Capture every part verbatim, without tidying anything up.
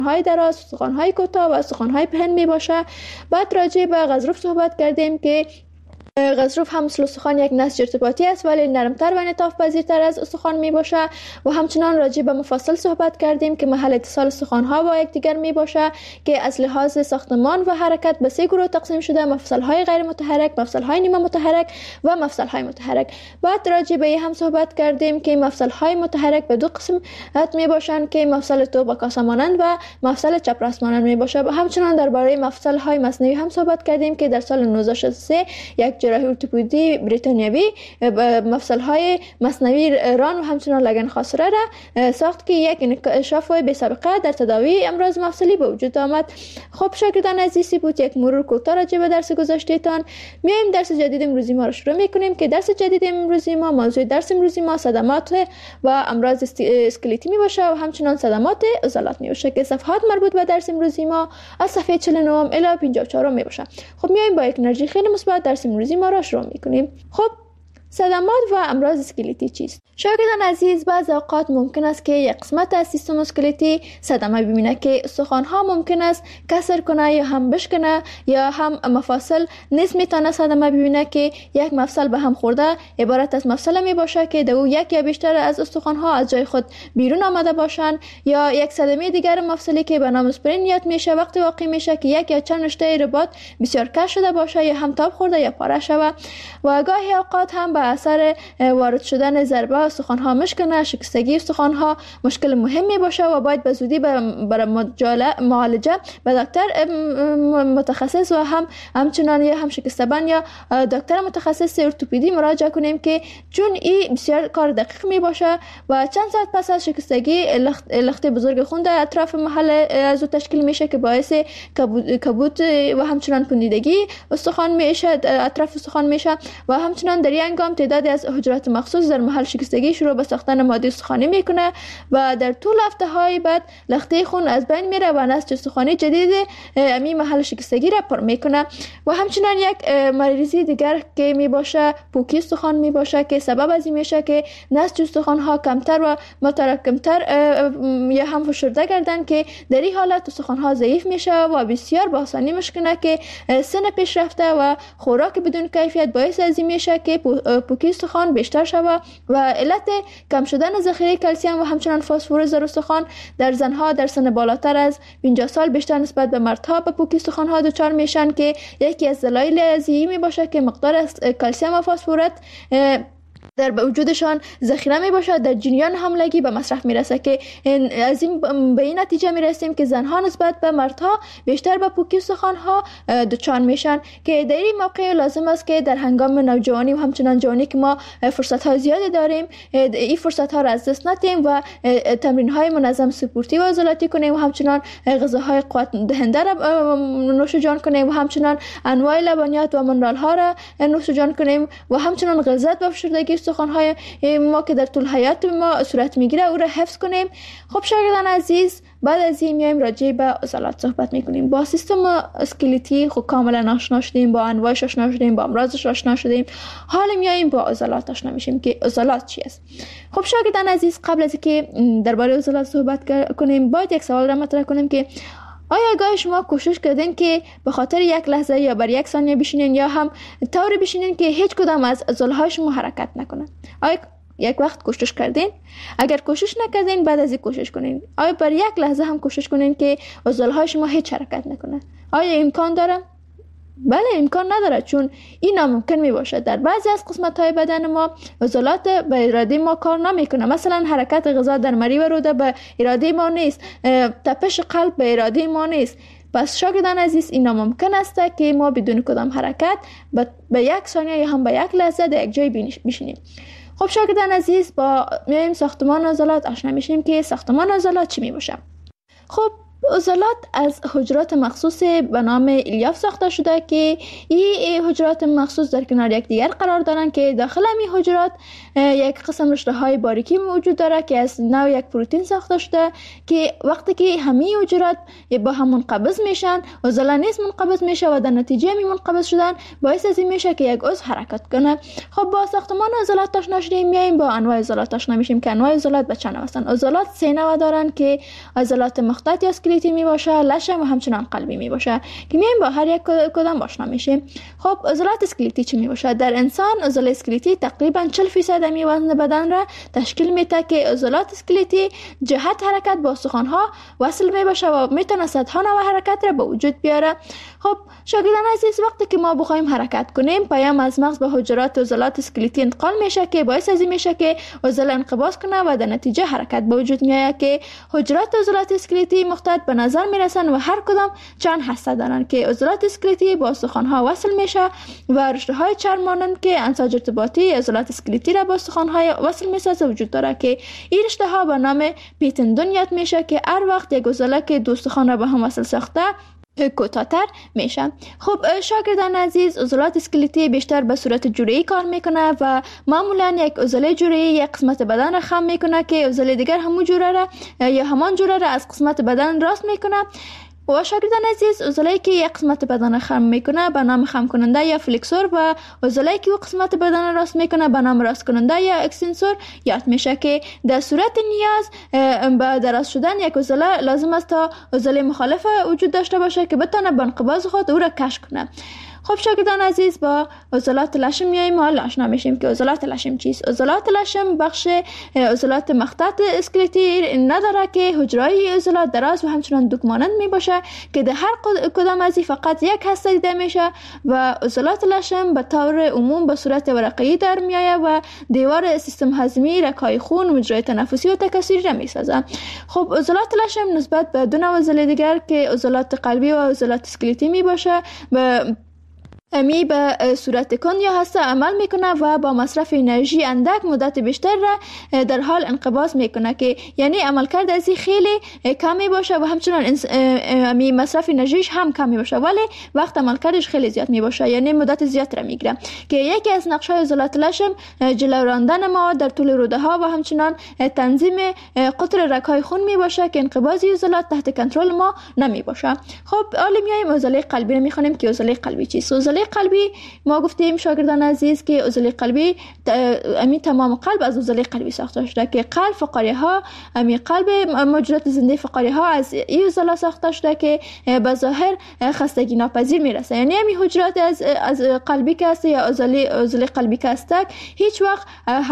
های دراز، استخوان‌های کوتاه و استخوان‌های پهن می باشه. بعد راجع به غضروف صحبت کردیم که غضروف هم مثل استخوان یک نسج ارتباطی است ولی نرمتر و انعطاف پذیرتر از استخوان می باشه. و همچنان راجع به مفاصل صحبت کردیم که محل اتصال استخوان ها با یکدیگر می باشه که از لحاظ ساختمان و حرکت به سه گروه تقسیم شده: مفصل های غیر متحرک، مفصل های نیمه متحرک و مفصل های متحرک. بعد راجع به هم صحبت کردیم که مفصل های متحرک به دو قسم می باشند که مفصل توپ و کاسه مانند و مفصل چپراست مانند می باشه. و همچنان درباره مفصل های مصنوعی هم صحبت کردیم که در سال نوزده صد و شصت و سه یک جراحی ارتوپدی بریتانیایی مفصل های مصنوعی ران و همچنان لگن خاصره را ساخت که یک انکشاف بی سابقه در تداوی امراض مفصلی به وجود آمد. خب شاگردان عزیزی بود یک مرور کوتاه راجع به درس گذشتهتان. میایم درس جدید امروزی ما رو شروع میکنیم که درس جدید امروزی ما موضوع درس امروزی ما صدمات و امراض اسکلتی می باشه و همچنان صدمات عضلات می باشه که صفحات مربوط به درس امروزی ما از صفحه چهل و نه الی پنجاه و چهار می باشه. خب میایم با یک انرژی خیلی مثبت درس امروزی ما را شروع میکنیم. خب صدمات و امراض اسکلتی چیست؟ شاگردان عزیز، بعض اوقات ممکن است که یک قسمت از سیستم اسکلتی صدمه ببینه که استخوان ها ممکن است کسر کنه یا هم بشکنه یا هم مفاصل نیز میتونه صدمه ببینه که یک مفصل به هم خورده عبارت از مفصل می باشه که دو یک یا بیشتر از استخوان ها از جای خود بیرون آمده باشند، یا یک صدمه دیگر مفصلی که به نام اسپرین یاد میشه وقتی واقع میشه که یک یا چند رشته رباط بسیار کش شده باشه یا هم تاب خورده یا پاره شوه. و گاهی اوقات هم به اثر وارد شدن ضربه استخوان ها مشکنه، شکستگی استخوان ها مشکل مهمی باشه و باید به زودی برای معالجه به دکتر متخصص و هم همچنان یا هم شکستبان یا دکتر متخصص ارتوپدی مراجعه کنیم که چون این بسیار کار دقیق می باشه و چند ساعت پس از شکستگی لخت, لخت بزرگ خون در اطراف محل از تشکیل میشه که باعث کبود و همچنان پوندیدگی استخوان میشه، اطراف استخوان میشه. و همچنان در این هنگام تعدادی از حجرات مخصوص در محل شکستگی شروع به ساختن ماده استخوانی میکنه و در طول هفته های بعد لخته خون از بین میره و نسج استخوانی جدید امی محل شکستگی را پر میکنه. و همچنان یک مریضی دیگر که می باشه پوکی استخوان می باشه که سبب از این میشه که نسج استخوان ها کمتر و متراکمتر یا هم فشرده گردن که در این حالت استخوان ها ضعیف میشه و بسیار با آسانی مشکنه که سن پیش رفته و خوراک بدون کیفیت باعث از این میشه که پوکی استخوان بیشتر شوه. و علت کم شدن ذخیره کلسیم و همچنان فسفر در استخوان در زنها در سن بالاتر از پنجاه سال بیشتر نسبت به مردها به پوکی استخوان ها دچار میشن که یکی از دلایل از این می باشه که مقدار از کلسیم و فسفر در وجودشان ذخیره می باشد در جریان حاملگی به مصرف می رسه که از این به این نتیجه می رسیم که زنها نسبت به مردها بیشتر به پوکی استخوان ها دچار میشن که در این موقع لازم است که در هنگام نوجوانی و همچنان جوانی که ما فرصت های زیادی داریم این فرصت ها را از دست ندیم و تمرین های منظم سپورتی و عضلاتی کنیم و همچنان غذاهای قوت دهنده را نوش جان کنیم و همچنان انواع لبنیات و منرال ها را نوش جان کنیم و همچنان غلظت و فشردگی استخوان های ما که در طول حیات ما صورت میگیره او را حفظ کنیم. خب شاگردان عزیز، بعد از این میایم راجع به عضلات صحبت میکنیم. با سیستم اسکلتی خب کاملا آشنا شدیم، با انواعش آشنا شدیم، با امراضش آشنا شدیم. حالا میایم با عضلات آشنا میشیم که عضلات چی است. خب شاگردان عزیز، قبل از اینکه درباره عضلات صحبت کنیم باید یک سوال را مطرح کنیم که آیا گاهی شما کوشش کردین که به خاطر یک لحظه یا بر یک ثانیه بشینین یا هم طوری بشینین که هیچ کدام از عضله‌های شما حرکت نکنه؟ آیا یک وقت کوشش کردین؟ اگر کوشش نکردین بعد از این کوشش کنین. آیا بر یک لحظه هم کوشش کنین که عضله‌های شما هیچ حرکت نکنه؟ آیا امکان داره؟ بله امکان نداره، چون این ناممکن می باشه. در بعضی از قسمت های بدن ما عضلات به اراده ما کار نمیکنه. مثلا حرکت غذا در مری و روده به اراده ما نیست، تپش قلب به اراده ما نیست. پس شاگردان عزیز، این ناممکن است که ما بدون کدام حرکت به یک ثانیه یا هم به یک لحظه در یک جای بشینیم. خب شاگردان عزیز، با میایم ساختمان عضلات آشنا میشیم که ساختمان عضلات چی می باشه. خب عضلات از حجرات مخصوص به نام الیاف ساخته شده که این حجرات مخصوص در کنار یکدیگر قرار دارند که داخل این حجرات یک قسم رشته های باریکی موجود داره که از نوع یک پروتئین ساخته شده که وقتی که همه حجرات با هم منقبض میشن عضله نیز منقبض میشه و در نتیجه می منقبض شدن باعث از این میشه که یک عضو حرکت کنه. خب با ساختمان عضلات آشنا شدیم، میایم با انواع عضلات آشنا میشیم که انواع عضلات به چند نوع هستند. عضلات سه نوع دارن که عضلات مخطط یا اسکلتی اسکلتی می باشه، لشم و همچنان قلبی می باشه که میایم با هر یک کدام آشنا میشیم. خب عضلات اسکلتی چی می باشه؟ در انسان عضله اسکلتی تقریبا چهل فیصد می وزن بدن را تشکیل میده که عضلات اسکلتی جهت حرکت با استخوان ها وصل می باشه و میتونه صدها نوع حرکت را به وجود بیاره. خب شاگردان عزیز، وقتی که ما بخوایم حرکت کنیم، پیام از مغز به حجرات عضلات اسکلتی انتقال میشه که باعث از این میشه که عضله انقباض کنه و در نتیجه حرکت به وجود میاد که حجرات عضلات اسکلتی مختلط به نظر میرسن و هر کدام چند هسته دارن که عضلات اسکلتی با استخوان ها وصل میشه و رشته های چرم مانند که انساج ارتباطی عضلات اسکلتی را با استخوان های وصل میسازه وجود داره که این رشته ها به نام پیتندون یاد میشه که هر وقت یک عضله که دو استخوان را به هم وصل ساخته کوتاه‌تر میشه. خب شاگردان عزیز، عضلات اسکلتی بیشتر به صورت جوری کار میکنه و معمولا یک عضله جوری یک قسمت بدن را خم میکنه که عضله دیگر همون جوره را یا همان جوره را از قسمت بدن راست میکنه. و شاگردان عزیز، عضله‌ای که یک قسمت بدن خم میکنه به نام خم کننده یا فلکسور و عضله‌ای که قسمت بدن راست میکنه به نام راست کننده یا اکستنسور یاد میشه که در صورت نیاز به دراز شدن یک عضله لازم است تا عضله مخالف وجود داشته باشه که بتونه به انقباض خود او را کش کنه. خب شاگردان عزیز، با عضلات لشم میایم حال آشنا میشیم که عضلات لشم چیست. عضلات لشم بخش عضلات مخطط اسکلتی نداره که حجرهای عضلات دراز و همچنان دوک مانند می باشه که در هر کدام از فقط یک هسته دیده میشه و عضلات لشم به طور عموم به صورت ورقه‌ای در میآید و دیوار سیستم هضمی، رگ‌های خون، مجرای تنفسی و تکثیری را میسازه. خب عضلات لشم نسبت به دو نوع عضله دیگر که عضلات قلبی و عضلات اسکلتی می باشه به امی به صورت کند یا هسته عمل میکنه و با مصرف انرژی اندک مدت بیشتر را در حال انقباض میکنه که یعنی عملکرد از این خیلی کمی باشه و همچنان امی مصرف انرژیش هم کمی باشه ولی وقت عملکردش خیلی زیاد می باشه، یعنی مدت زیاد را میگیره که یکی از نقشه عضلات لشم جلو راندن مواد در طول روده ها و همچنان تنظیم قطر رگ‌های خون می باشه که انقباض عضلات تحت کنترل ما نمی باشه. خب حالا میایم عضله قلبی رو میخونیم که عضله قلبی چیست. عضله قلبی ما گفتیم شاگردان عزیز که عضله قلبی امی تمام قلب از عضله قلبی ساخته شده که قلب فقاریه ها امی قلب موجودات زنده فقاریه ها از این عضله ساخته شده که به ظاهر خستگی ناپذیر میرسه، یعنی امی حجرات از از قلبی که است یا عضله عضله قلبی که است هیچ وقت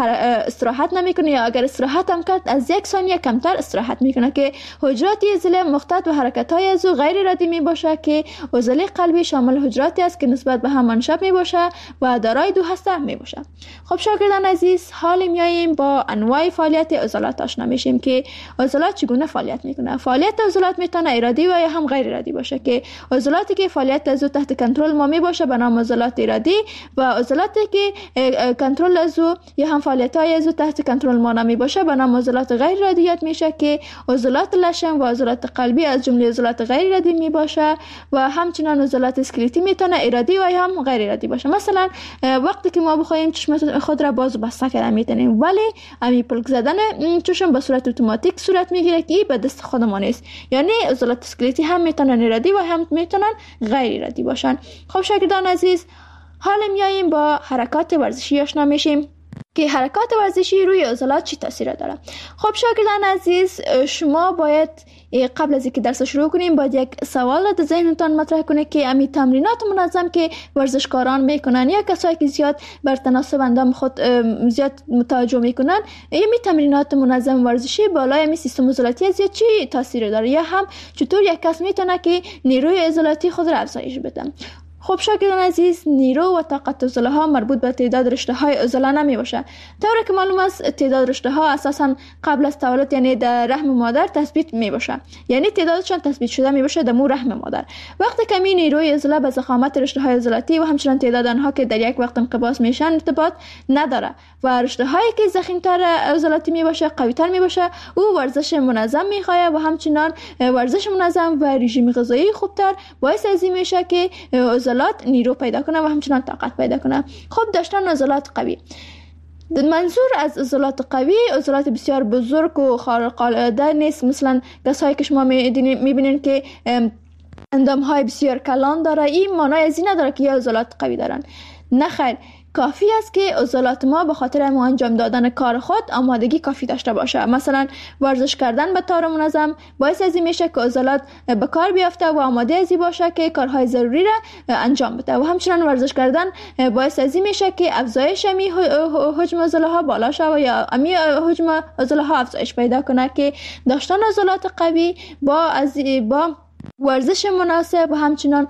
استراحت نمیکنه یا اگر استراحت هم کرد از یک ثانیه کمتر استراحت میکنه که حجرات عضله مختلط و حرکت های از او غیر ردی می باشه که عضله قلبی شامل حجراتی است که نسبت به هم منشب می باشه و دارای دو هسته می باشه. خب شاگردان عزیز، حال میاییم با انواع فعالیت عضلات آشنا میشیم که عضلات چگونه فعالیت میکنه. فعالیت عضلات میتونه ارادی و یا هم غیر ارادی باشه که عضلاتی که فعالیت از او تحت کنترل ما می باشه به نام عضلات ارادی و عضلاتی که کنترل از او یا هم فعالیت های از او تحت کنترل ما نمی باشه به نام عضلات غیر ارادیات میشه که عضلات لشم و عضلات قلبی از جمله عضلات غیر ارادی می باشه و همچنان عضلات اسکلتی میتونه ارادی و یا هم غیر ارادی باشه. مثلا وقتی که ما بخوایم چشم خود را باز و بسته کردن میتونیم ولی امی پلک زدن چشم به صورت اتوماتیک صورت میگیره که به دست خود ما نیست، یعنی عضلات اسکلتی هم میتونن ارادی و هم میتونن غیر ارادی باشن. خب شاگردان عزیز، حالا میاییم با حرکات ورزشی آشنا میشیم که حرکات ورزشی روی عضلات چی تاثیر داره. خب شاگردان عزیز، شما باید قبل از اینکه درس شروع کنیم باید یک سوال در ذهنتان مطرح کنه که امی تمرینات منظم که ورزشکاران میکنن یا کسایی که زیاد بر تناسب اندام خود زیاد متوجه میکنن، امی تمرینات منظم ورزشی بالای امی سیستم عضلاتی زیاد چی تاثیر داره یا هم چطور یک کس میتونه که نیروی عضلاتی خود را افزایش بده. خب شاگردان عزیز، نیرو و طاقت عضله ها مربوط به تعداد رشته های عضله نمی باشه. طوری که معلوم است تعداد رشته ها اساسا قبل از تولد یعنی در رحم مادر تثبیت می باشه، یعنی تعدادشان تثبیت شده می باشه در مو رحم مادر. وقتی که می نیروی عضله به ضخامت رشته های عضلاتی و همچنین تعداد آنها که در یک وقت انقباض میشن ارتباط نداره و رشته هایی که ضخیم‌تر عضلاتی می باشه قوی تر می باشه، او ورزش منظم می خواهد و همچنین ورزش منظم و رژیم غذایی خوبتر باعث از این میشه که عضلات نیرو پیدا کنه و همچنان طاقت پیدا کنه. خب داشتن عضلات قوی، منظور از عضلات قوی عضلات بسیار بزرگ و خارق العاده نیست، مثلا کسایی که شما میبینین که اندام های بسیار کلان داره، این معنای از این نداره که یا عضلات قوی دارن. نه خیر، کافی است که عضلات ما به خاطر همون انجام دادن کار خود آمادگی کافی داشته باشه. مثلا ورزش کردن به طور منظم باعث از این میشه که عضلات به کار بیافته و آماده از این باشه که کارهای ضروری را انجام بده. و همچنین ورزش کردن باعث از این میشه که افزایش امی حجم عضلات بالا شود یا امی حجم عضلات افزایش پیدا کنه که داشتن عضلات قوی با از با ورزش مناسب و همچنین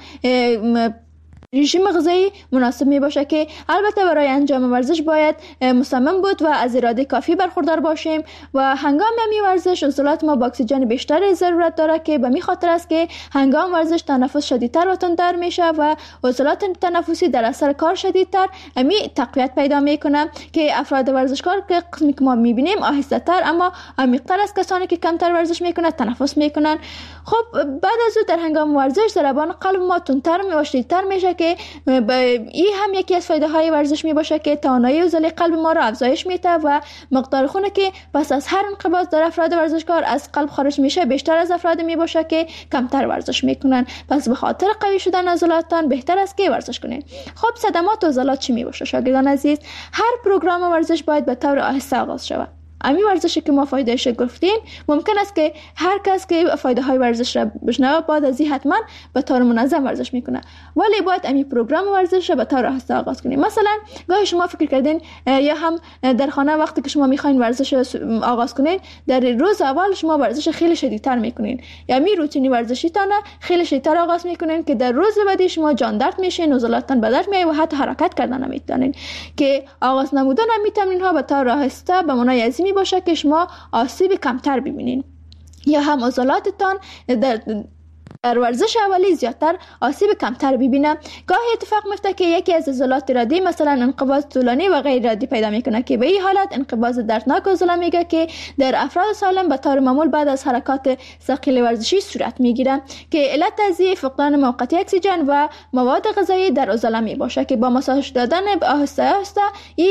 رژیم غذایی مناسب می باشه که البته برای انجام ورزش باید مصمم بود و از اراده کافی برخوردار باشیم و هنگام می ورزش عضلات ما با اکسیژن بیشتر ضرورت داره که به می خاطر است که هنگام ورزش تنفس شدیدتر و تندتر میشه و عضلات تنفسی در اثر کار شدیدتر می تقویت پیدا میکنه که افراد ورزشکار که قسمی که ما میبینیم آهسته تر اما عمیق‌تر از کسانی که کمتر ورزش میکنن تنفس میکنن. خب بعد از او در هنگام ورزش ضربان قلب ما تندتر و شدیدتر میشه که این هم یکی از فایده های ورزش می باشه که توانایی عضله قلب ما را افزایش میده و مقدار خون که پس از هر انقباض در افراد ورزشکار از قلب خارج میشه بیشتر از افراد می باشه که کمتر ورزش میکنن. پس به خاطر قوی شدن عضلاتتان بهتر است که ورزش کنید. خب صدمات عضلات چی می باشه شاگردان عزیز؟ هر پروگرام ورزش باید به طور آهسته آغاز شود. امی ورزشی که ما فایدهش گفتیم ممکن است که هر کس که فایده های ورزش را بشنوه بعد از این حتما به طور منظم ورزش میکنه، ولی باید امی پروگرام ورزش را به طور آهسته آغاز کنیم. مثلا گاهی شما فکر کردین یا هم در خانه وقتی که شما میخواین ورزش آغاز کنین در روز اول شما ورزش خیلی شدیدتر میکنین یا می روتینی ورزشیتان خیلی شدیدتر آغاز میکنین که در روز بعدی شما جان درد میشین، عضلاتتان به درد میای و حتی حرکت کردن نمیتونین. که آغاز نمودن امی تمرین ها به طور آهسته به معنای از می باشه که شما آسیب کمتر ببینین یا هم عضلاتتان در در ورزش اولی زیادتر آسیب کمتر ببینه. گاهی اتفاق میفته که یکی از عضلات ارادی مثلا انقباض طولانی و غیر ارادی پیدا میکنه که به این حالت انقباض دردناک عضله میگه که در افراد سالم به طور معمول بعد از حرکات ثقیل ورزشی صورت میگیره که علت از فقدان موقتی اکسیژن و مواد غذایی در عضله می باشه که با ماساژ دادن آهسته آهسته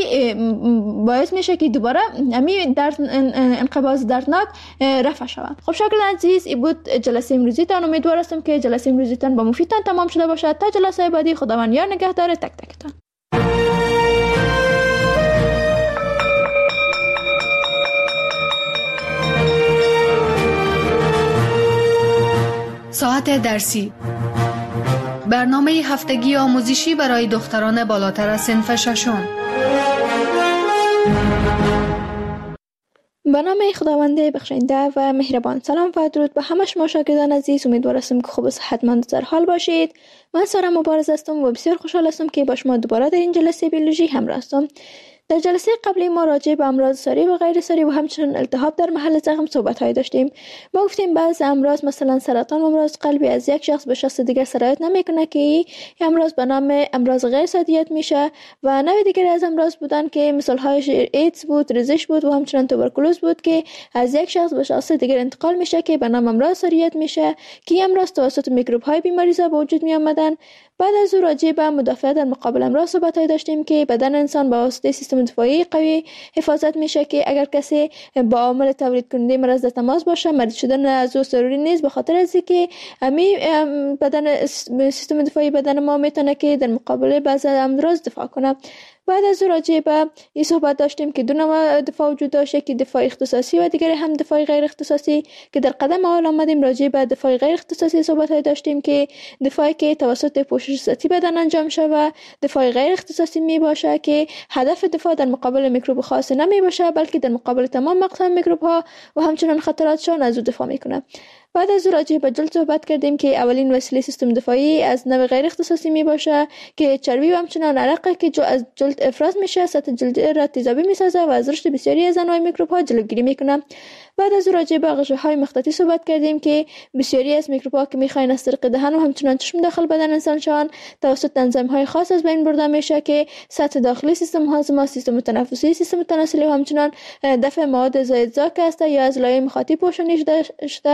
این باعث میشه که دوباره همین درد انقباض دردناک رفع شود. خب شاگردان عزیز این بود جلسه امروزیتان. امیدوارم هستم که جلسه امروزیتان با مفیدتان تمام شده باشد. تا جلسه بعدی خداوند یار نگهدار تک تکتان. ساعت درسی، برنامه هفتگی آموزشی برای دختران بالاتر از صنف ششم. به نام خداوند بخشنده و مهربان. سلام و درود به همه شما شاگردان عزیز. امیدوارم که خوب و صحتمند در حال باشید. من سارا مبارز هستم و بسیار خوشحال هستم که با شما دوباره در این جلسه بیولوژی همراه هستم. در جلسه قبلی ما راجع به امراض ساری و غیر ساری و همچنین التهاب در محل زخم صحبت های داشتیم. ما گفتیم بعضی امراض مثلا سرطان و امراض قلبی از یک شخص به شخص دیگر سرایت نمیکنه که این امراض به نام امراض غیر سادیت میشه و نوع دیگر از امراض بودن که مثال هایش ایدز بود، ریزش بود و همچنین توبرکولوز بود که از یک شخص به شخص دیگر انتقال میشه که به نام امراض ساریت میشه که این امراض توسط میکروب های بیماریزا به وجود می آمدن. بعد از او راجع به مدافعت در مقابل امراض صحبت های داشتیم که بدن انسان با واسطه سیستم دفاعی قوی حفاظت میشه که اگر کسی با عامل تولید کننده مرض در تماس باشه مریض شدن از او ضروری نیست، به خاطر از اینکه امی بدن سیستم دفاعی بدن ما میتونه که در مقابل بعضی امراض دفاع کنه. بعد از راجع به این صحبت داشتیم که دو نوع دفاع وجود داشته که دفاع اختصاصی و دیگر هم دفاع غیر اختصاصی که در قدم اول آمدیم راجع به دفاع غیر اختصاصی صحبت های داشتیم که دفاعی که توسط پوشش سطحی بدن انجام شده و دفاع غیر اختصاصی می باشه که هدف دفاع در مقابل میکروب خاص نمی باشه بلکه در مقابل تمام اقسام میکروب ها و همچنین خطراتشان از او دفاع میکنه. بعد از راجع به جلد صحبت کردیم که اولین وسیله سیستم دفاعی از نوع غیر اختصاصی می باشه که چربی و همچنین عرق که جو از جلد افراز میشه سطح جلد را تیزابی میسازه و از رشد بسیاری از انواع میکروب ها جلوگیری میکنه. بعد از راجع به غشاهای مخططی صحبت کردیم که بسیاری از میکروب ها که میخواین از طریق دهن و همچنین چشم داخل بدن انسان شوند توسط انزیم های خاص از بین برده میشه که سطح داخلی سیستم هاضمه، سیستم تنفسی، سیستم تناسلی و همچنین دفع مواد زایدزا که است یا از لایه مخاطی پوشانده شده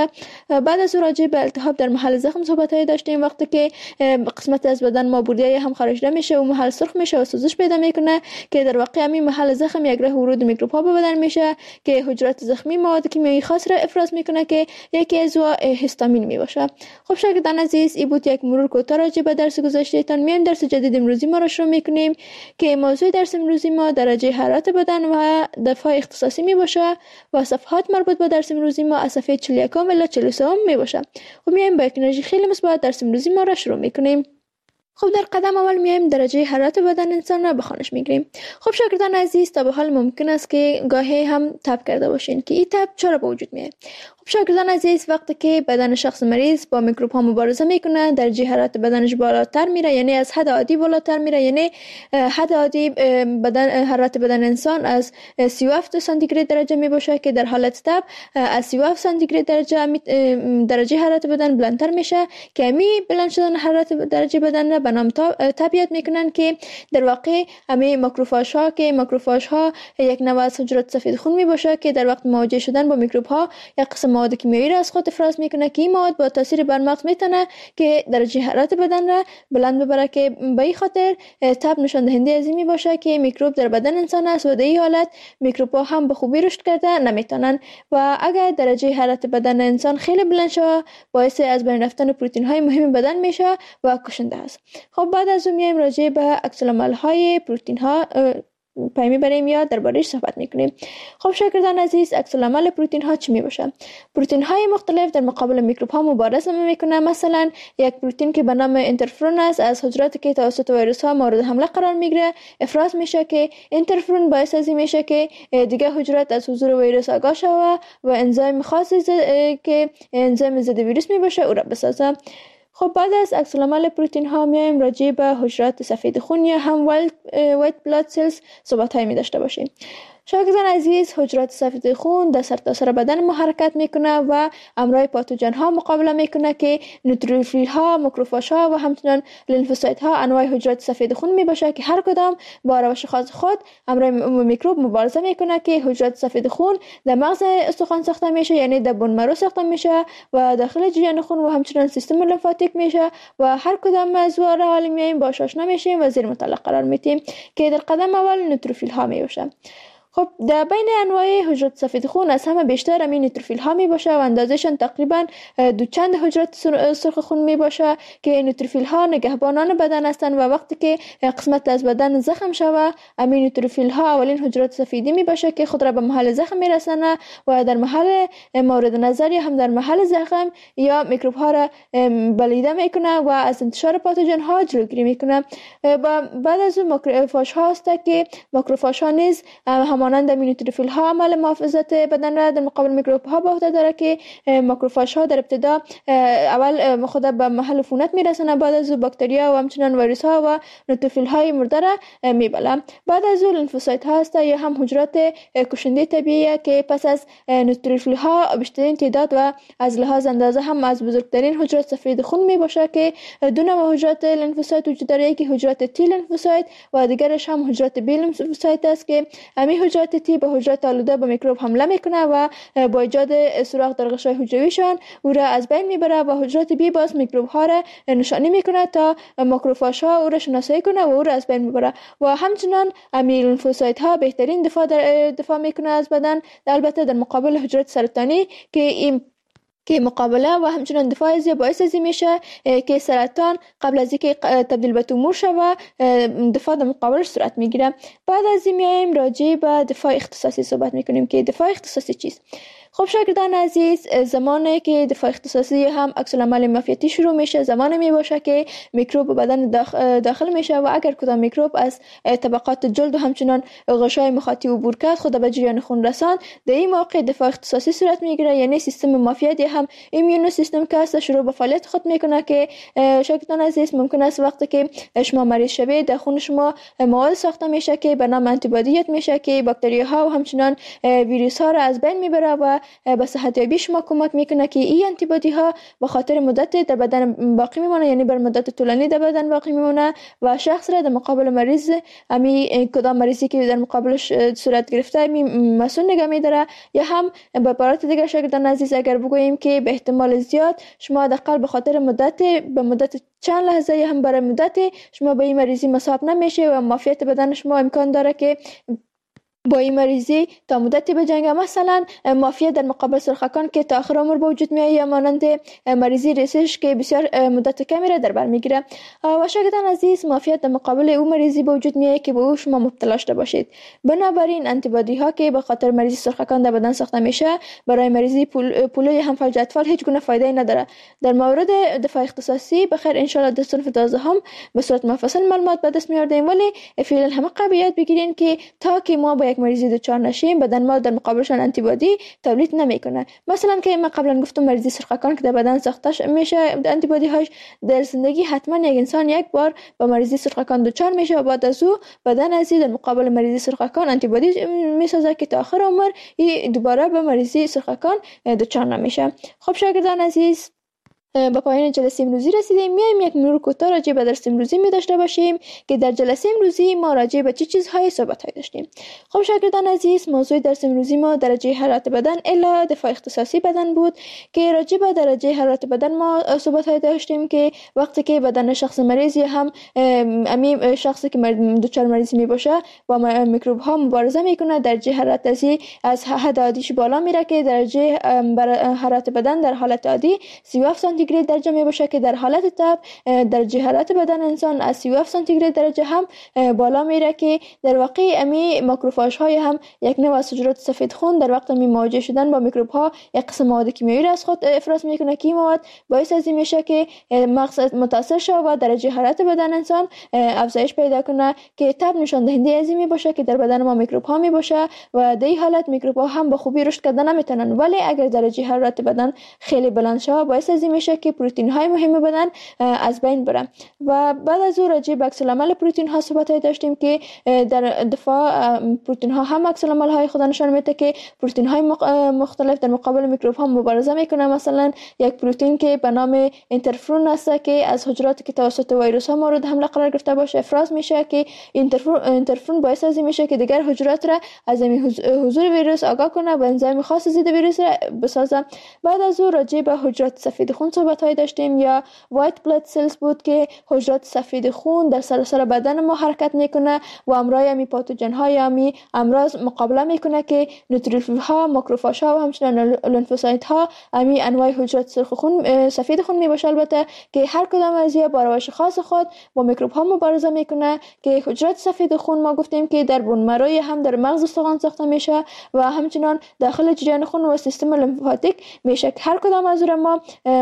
بعد از راجع به التهاب در محل زخم صحبت‌های داشتیم. وقتی که قسمت از بدن مابوردی هم خارجیده میشه و محل سرخ میشه و سوزش پیدا میکنه که در واقع همین محل زخم یک راه ورود میکروب ها به بدن میشه که حجرات زخمی مواد کیمیایی خاص را افراز میکنه که یکی از هیستامین میباشه. خب شاگردان عزیز، این بود یک مرور کوتاه راجع به درس گذشتهتان. میایم درس جدید امروزی ما را شروع میکنیم که موضوع درس امروزی ما درجه حرارت بدن و دفاع اختصاصی میباشه و صفحات مربوط به درس امروزی ما از صفحه چهل و یک الی چهل و سه میباشه. خب میایم با یک انرژی خیلی مثبت درس امروزی ما را شروع میکنیم. خب در قدم اول میایم درجه حرارت بدن انسان را به خوانش میگیریم. خب شاگردان عزیز، تا به حال ممکن است که گاهی هم تب کرده باشین که این تب چرا به وجود میاد. خب شاگردان عزیز، وقتی که بدن شخص مریض با میکروب ها مبارزه میکنه، درجه حرارت بدنش بالاتر میره، یعنی از حد عادی بالاتر میره. یعنی حد عادی بدن حرارت بدن انسان از سی و هفت سانتیگراد درجه میباشه که در حالت تب از سی و هفت سانتیگراد درجه درجه حرارت بدن بلندتر میشه که می بلند شدن حرارت درجه بدن را به نام تب یاد میکنن که در واقع همه ماکروفاژ ها که ماکروفاژ ها یک نوع از حجرات سفید خون میباشه که در وقت مواجه شدن با میکروب ها یک قسم مواد کیمیایی را از خود افراز میکنه که این مواد با تاثیر بر مغز میتونه که درجه حرارت بدن را بلند ببره که به این خاطر تب نشان دهنده از این میباشه که میکروب در بدن انسان است و در این حالت میکروب ها هم به خوبی رشد کرده نمیتونن و اگر درجه حرارت بدن انسان خیلی بلند شه باعث از بین رفتن پروتئین های مهم بدن میشه و کشنده است. خب بعد از اون میایم راجع به عکس العمل های پروتئین ها پای میبریم یا درباره‌اش صحبت میکنیم. خب شاگردان عزیز، عکس العمل پروتئین ها چی میباشه؟ پروتئین های مختلف در مقابل میکروب ها مبارزه میکنه. مثلا یک پروتئین که به نام اینترفرون است از حجراتی که توسط ویروس ها مورد حمله قرار میگیره افراز میشه که اینترفرون باعث از این میشه که دیگه حجرات از حضور ویروس آگاه شوه و انزیم خاصی که انزیم ضد ویروس میباشه او را بسازه. خب بعد از عکس العمل پروتئین ها میایم راجع به حجرات سفید خون یا هم وایت بلاد سلز صحبت های می داشته باشیم. شاگردان عزیز، حجرات سفید خون در سرتاسر بدن ما حرکت میکنه و امراض پاتوژن ها مقابله میکنه که نوتروفیل ها، ماکروفاژ ها و همچنین لنفوسایت ها انواع حجرات سفید خون میباشه که هر کدام با روش خاص خود امراض میکروب مبارزه میکنه که حجرات سفید خون در مغز استخوان ساخته میشه، یعنی در بون مرو ساخته میشه و داخل جریان خون و همچنین سیستم لمفاتیک میشه و هر کدام از اونها را حالی میایم باش آشنا میشیم و زیر مطالعه قرار میدیم که در قدم اول نوتروفیل ها میباشه. خب در بین انواع حجرات سفید خون از همه بیشتر همین نوتروفیل ها می باشه و اندازهشان تقریبا دو چند حجرات سرخ خون می باشه که نوتروفیل ها نگهبانان بدن هستند و وقتی که قسمت از بدن زخم شوه همین نوتروفیل ها اولین حجرات سفیدی می باشه که خود را به محل زخم می رسانه و در محل مورد نظر یا هم در محل زخم یا میکروب ها را بلیده میکنه و از انتشار پاتوژن ها جلوگیری میکنه. و بعد از اون ماکروفاژ ها است که ماکروفاژ ها نیز هم مانند نوتروفیل ها عمل محافظت بدن را در مقابل میکروب ها به عهده داره که ماکروفاژ ها در ابتدا اول خود به محل عفونت میرسونه، بعد از باکتریا و همچنین ویروس ها و نوتروفیل های مرده را میبلن. بعد از اون لنفوسایت ها است یا هم حجرات کشنده طبیعی که پس از نوتروفیل ها بیشترین تعداد و از لحاظ اندازه هم از بزرگترین حجرات سفید خون میباشه که دو نوع حجرات لنفوسایت وجود داره، یکی حجرات تی لنفوسایت و دیگرش هم حجرات بی لنفوسایت است که همین حجرات تی به حجرات آلوده به میکروب حمله میکنه و با ایجاد سوراخ در غشای حجرویشان او را از بین میبره و حجرات بی باز میکروب ها را نشانی میکنه تا ماکروفاژ ها او را شناسایی کنه و او را از بین میبره و همچنان امین لنفوسایت ها بهترین دفاع در دفاع میکنه از بدن، البته در مقابل حجرات سرطانی که این که مقابله و همچنان دفاع از باعث از میشه که سرطان قبل از اینکه تبدیل به تومور شوه دفاع در مقابلش صورت میگیره. بعد از این میایم راجع به دفاع اختصاصی صحبت میکنیم که دفاع اختصاصی چیست. خب شاگردان عزیز، زمانی که دفاع اختصاصی هم عکس العمل معافیتی شروع میشه زمانی میباشه که میکروب بدن داخل, داخل میشه و اگر کدام میکروب از طبقات جلد و همچنان غشای مخاطی عبور کرد خود به جریان خون رساند، در این موقع دفاع اختصاصی صورت میگیره، یعنی سیستم معافیتی هم ایمیون سیستم که است شروع به فعالیت خود میکنه که شاگردان عزیز ممکن است وقتی که شما مریض شوید در خون شما مواد ساخته میشه که به نام آنتی بادی میشه که باکتریاها و همچنان ویروس ها را از بین میبره و به صحت یابی شما کمک میکنه که این آنتی بادی ها به خاطر مدت در بدن باقی میمونه، یعنی بر مدت طولانی در بدن باقی میمونه و شخص را در مقابل مریض امی کدام مریضی که در مقابلش صورت گرفته امی مسئول نگه میداره. یا هم به عبارت دیگر شاگردان عزیز اگر بگوییم که به احتمال زیاد شما حداقل به خاطر مدت به مدت چند لحظه یا هم برای مدت شما به این مریضی مصاب نمیشه و معافیت بدن شما امکان داره که با این مریضی تا مدتی بجنگه. مثلا معافیت در مقابل سرخکان که تا آخر عمر به وجود میاد یا مانند مریضی ریسش که بسیار مدت کمی را در بر میگیره. و شاگردان عزیز معافیت در مقابل او مریضی به وجود میاد که به او شما مبتلا شده باشید. بنابراین آنتی بادی ها که به خاطر مریضی سرخکان در بدن ساخته میشه برای مریضی پولو یا هم فلج اطفال هیچ گونه فایده نداره. در مورد دفاع اختصاصی بخیر ان شاء الله در صنف دوازده هم به صورت مفصل معلومات به دست میاریم، ولی فعلا همه قبیات بگیرین که تا که ما با مریضی دچار نشیم بدن ما در مقابلشان آنتی بادی تولید نمیکنه. مثلا که ما قبلا گفتم مریضی سرخکان که در بدن ساخته میشه آنتی بادی هاش در زندگی حتما یک انسان یک بار با مریضی سرخکان دچار میشه و بعد از او بدن از در مقابل مریضی سرخکان آنتی بادی میسازه که تا آخر عمر دوباره به مریضی سرخکان دچار نمیشه. خب شاگردان عزیز به پایان جلسه امروزی رسیدیم. میایم یک مرور کوتاه راجع به درس امروزی می داشته باشیم که در جلسه امروزی ما راجع به چه چیزهای صحبت های داشتیم. خب شاگردان عزیز موضوع درس امروزی ما درجه حرارت بدن الا دفاع اختصاصی بدن بود که راجع به درجه حرارت بدن ما صحبت های داشتیم که وقتی که بدن شخص مریض یا هم امی شخصی که دچار مریضی می باشه با میکروب ها مبارزه میکنه درجه حرارت ازی از حد عادیش بالا میره که درجه حرارت بدن در حالت عادی سی و هفت سانتیگراد درجه می باشه که در حالت تب درجه حرارت بدن انسان از سی و هفت سانتیگراد درجه هم بالا میره که در واقع امی ماکروفاژ های هم یک نوع از حجرات سفید خون در وقت می مواجه شدن با میکروب ها یک قسم مواد کیمیایی را از خود افراز میکنه که این مواد باعث از این میشه که مغز متاثر شه و درجه حرارت بدن انسان افزایش پیدا کنه که تب نشان دهنده از این می باشه که در بدن ما میکروب ها می باشه و در این حالت میکروب ها هم به خوبی رشد کردن نمیتونن، ولی اگر درجه حرارت بدن خیلی بلند شه باعث از این میشه که پروتئین های مهم بدن از بین بره. و بعد از اون راجع به عکس العمل پروتئین ها صحبت داشتیم که در دفاع پروتئین ها هم عکس العمل های خود نشان میده که پروتئین های مختلف در مقابل میکروب ها مبارزه میکنه. مثلا یک پروتئین که به نام اینترفرون است که از حجراتی که توسط ویروس ها مورد حمله قرار گرفته باشه افراز میشه که اینترفرون باعث از این میشه که دیگر حجرات را از حضور ویروس آگاه کنه و انزایم خاص ضد ویروس را بسازه. بعد از اون راجع به حجرات سفید خون صحبت های داشتیم یا وایت بلاد سلز بود که حجرات سفید خون در سراسر بدن ما حرکت میکنه و امرای امی پاتوژن های امی امراض مقابله میکنه که نوتروفیل ها، ماکروفاژ ها و همچنین لنفوسایت ها امی انواع حجرات سرخ خون سفید خون میباشه، البته که هر کدام از یا با روش خاص خود با میکروب ها مبارزه میکنه. که حجرات سفید خون ما گفتیم که در بون مروی هم در مغز استخوان ساخته میشه و همچنین داخل جریان خون و سیستم لمفاتیک میشه. هر کدام از ما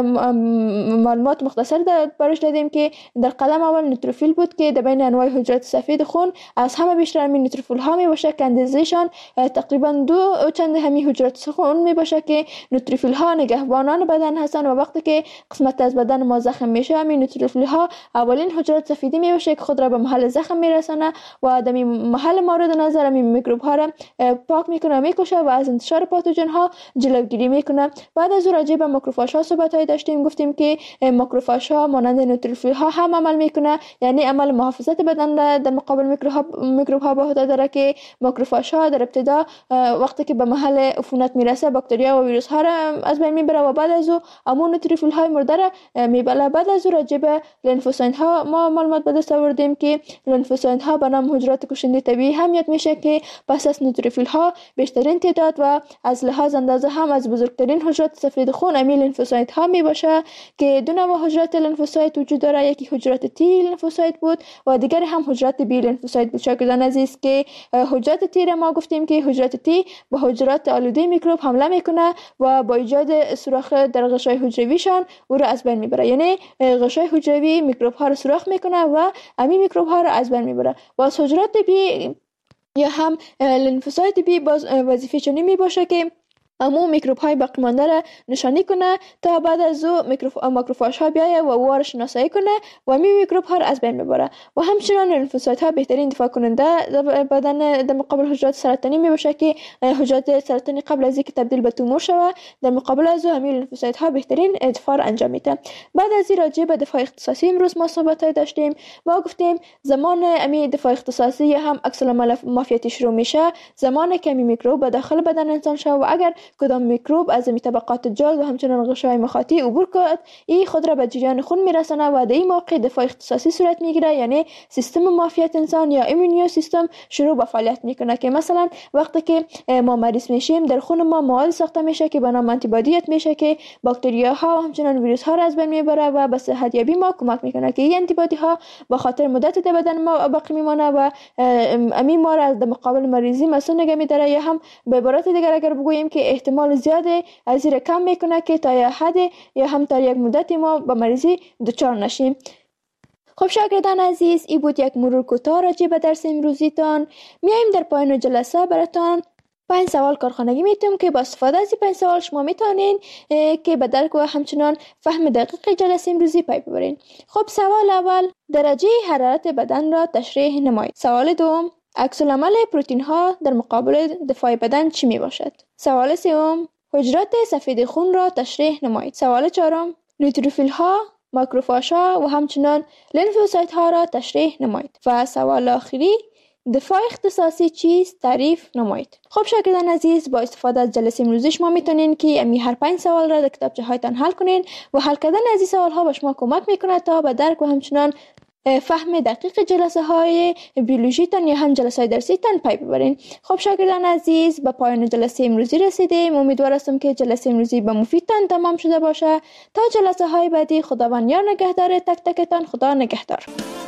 معلومات مختصر برش دادیم که در قدم اول نوتروفیل بود که در بین انواع حجرات سفید خون از همه بیشتر می نوتروفیل ها می باشه که اندازه‌شان تقریبا دو چند همی حجرات خون می باشه که نوتروفیل ها نگهبانان بدن هستند و وقتی که قسمت از بدن ما زخم میشه همین نوتروفیل ها اولین حجرات سفیدی می باشه که خود را به محل زخم میرسانه و در محل مورد نظر همین میکروب ها را پاک میکنه میکشه و از انتشار پاتوژن ها جلوگیری میکنه. بعد از راجع به ماکروفاژ ها صحبت های داشتیم، گفتیم که ماکروفاژ ها مانند نوتروفیل ها هم عمل میکنه، یعنی عمل محافظت بدن در مقابل میکروب ها به عهده داره که ماکروفاژ ها در ابتدا وقتی که به محل عفونت میرسه باکتریا و ویروس ها را از بین میبره و بعد از او همون نوتروفیل های مرده را میبله. بعد از او راجع به لنفوسایت ها ما معلومات به دست آوردیم که لنفوسایت ها به نام حجرات کشنده طبیعی هم یاد میشه که پس از نوتروفیل ها بیشترین تعداد و از لحاظ اندازه هم از بزرگترین حجرات سفید خون امی لنفوسایت ها می باشه که دو نوع حجرات لنفوسایت وجود داره، یکی حجرات تی لنفوسایت بود و دیگری هم حجرات بی لنفوسایت بود. شاگردان عزیز که حجرات تی را ما گفتیم که حجرات تی به حجرات آلوده میکروب حمله میکنه و با ایجاد سوراخ در غشای حجرویشان او را از بین میبره، یعنی غشای حجروی میکروب ها را سوراخ میکنه و امی میکروب ها را از بین میبره. و از حجرات بی یا هم لنفوسایت بی باز وظیفه چنین می باشه که امو میکروب های باقی مانده را نشانی کنه تا بعد از او میکروب ماکروفاژ ها بیایه و وار شناسایی کنه و می میکروب ها را از بین ببره و همچنان لیمفوسایت ها بهترین دفاع کننده در بدن در مقابل حجرات سرطانی می باشه که حجرات سرطانی قبل از اینکه تبدیل به تومور شود در مقابل از او همین لیمفوسایت ها بهترین دفاع را انجام میده. بعد از این راجع به دفاع اختصاصی امروز ما صحبت داشتیم. ما گفتیم زمان امی دفاع اختصاصی یا هم عکس العمل مافیاتی شروع میشه زمانی که می میکروب به داخل بدن انسان شود و اگر کدام میکروب از می طبقات جلد و همچنان غشای مخاطی عبور کرد این خود را به جریان خون میرسانه و در این موقع دفاع اختصاصی صورت میگیره، یعنی سیستم مافیات انسان یا ایمونیو سیستم شروع به فعالیت میکنه که مثلا وقتی که ما مریض میشیم در خون ما مواد ساخته میشه که به نام آنتی بادیت میشه که باکتریاها و همچنان ویروس ها را از بین میبره و به صحت یابی ما کمک میکنه که این آنتی بادی ها به خاطر مدت در بدن ما باقی میمانه و امی ما را از مقابل مریضی مسئول نگه میداره، یا هم به عبارت دیگر اگر بگوییم که احتمال زیاده از زیر کم میکنه که تا یه حد یا هم تا یک مدتی ما به مریضی دچار نشیم. خب شاگردان عزیز، این بود یک مرور کوتاه راجع به درس امروزیتان. میایم در پایان جلسه براتان پنج سوال کارخانگی میتونم که با استفاده از این پنج سوال شما میتونین که به درک و همچنان فهم دقیق جلسه امروزی پی ببرین. خب سوال اول، درجه حرارت بدن را تشریح نمایید. سوال دوم، عکس العمل پروتئین ها در مقابل دفاع بدن چی می باشد؟ سوال سوم، حجرات سفید خون را تشریح نمایید. سوال چهارم، نوتروفیل ها، ماکروفاژ ها و همچنان لیمفوسایت ها را تشریح نمایید. و سوال آخری، دفاع اختصاصی چیست؟ تعریف نمایید. خب شاگردان عزیز، با استفاده از جلسه امروزی شما میتونین که امی هر پنج سوال را در کتابچه هایتان حل کنین و حل کردن از این سوال ها به شما کمک میکنه تا به درک و همچنان فهم دقیق جلسه های بیولوژی تان یا هم جلسه های درسی تان پی ببرین. خب شاگردان عزیز، به پایان جلسه امروزی رسیدیم. امیدوار هستم که جلسه امروزی به مفیدتان تمام شده باشه. تا جلسه های بعدی، خداوند یار نگهدار تک تکتان. خدا نگهدار.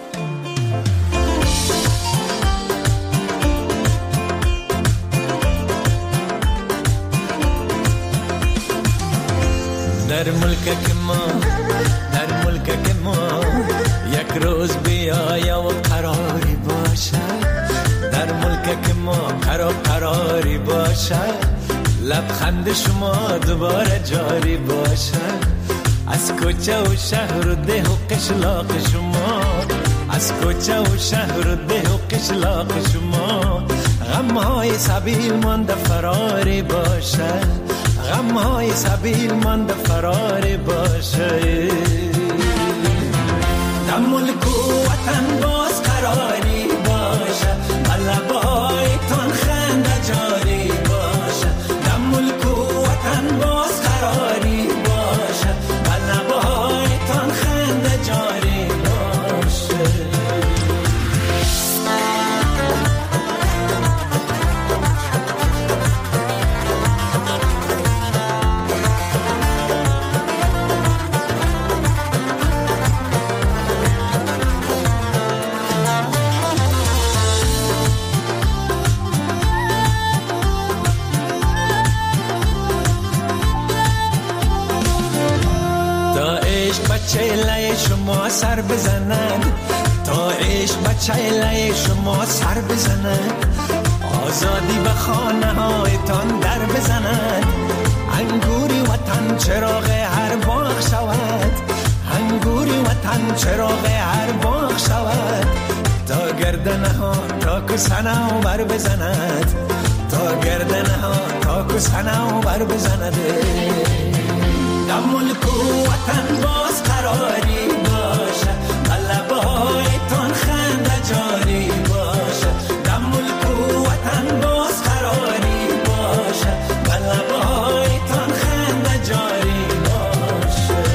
در ملک ما در ملک ما یک روز بیایا و قراری باشه، در ملک ما قرار قراری باشه، لبخند شما دوباره جاری باشه، از کوچه و شهر و ده و قشلاق شما، از کوچه و شهر و ده و قشلاق شما، غمهای سبیل مانده فراری باشه، غمهای سبیل مانده فراری باشه، در ملک و وطن باز قراری باشه، لبایتان خنده جاری باشه، در ملک و وطن باز قراری باشه، لبایتان خنده جاری باشه. چهله شما سر بزنند، تا عشق به چهله شما سر بزنند، آزادی به خانه هایتان در بزنند، انگوری وطن چراغ هر باغ شود، انگوری وطن چراغ هر باغ شود، تا گردنه ها تا کسنه بر بزند، تا گردنه ها تا کسنه بر بزند، در ملک و وطن باز قراری باشه، لبایتان خنده جاری باشه، در ملک و وطن باز قراری باشه، لبایتان خنده جاری باشه.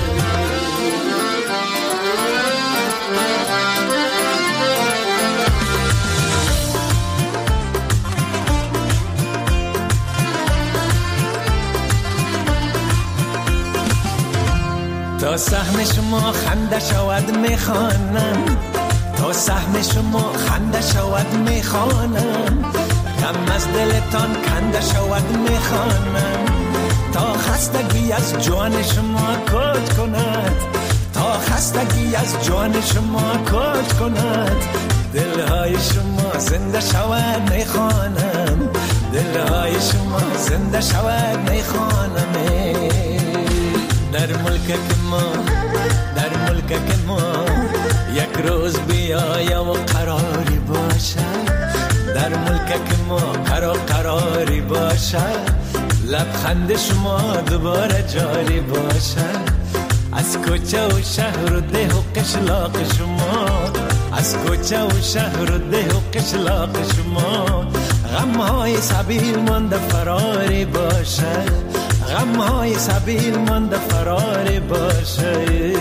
تا سهم شما خنده شود میخوانم، تا سهم شما خنده شود میخوانم، غم از دلتان کنده شود میخوانم، تا خستگی از جان شما کج کند، تا خستگی از جان شما کج کند، دلهای شما زنده شود میخوانم، دلهای شما زنده شود میخوانمه. در ملک ما در ملک ما یک روز بیایم و قراری باشد. در ملک ما قرار قراری باشد. لبخند شما دوباره جاری باشد. از کوچه و شهر و ده و قشلاق شما، از کوچه و شهر و ده و قشلاق شما غمهای سبیل مانده فراری باشد. غمهای سبیل مانده فراری باشد.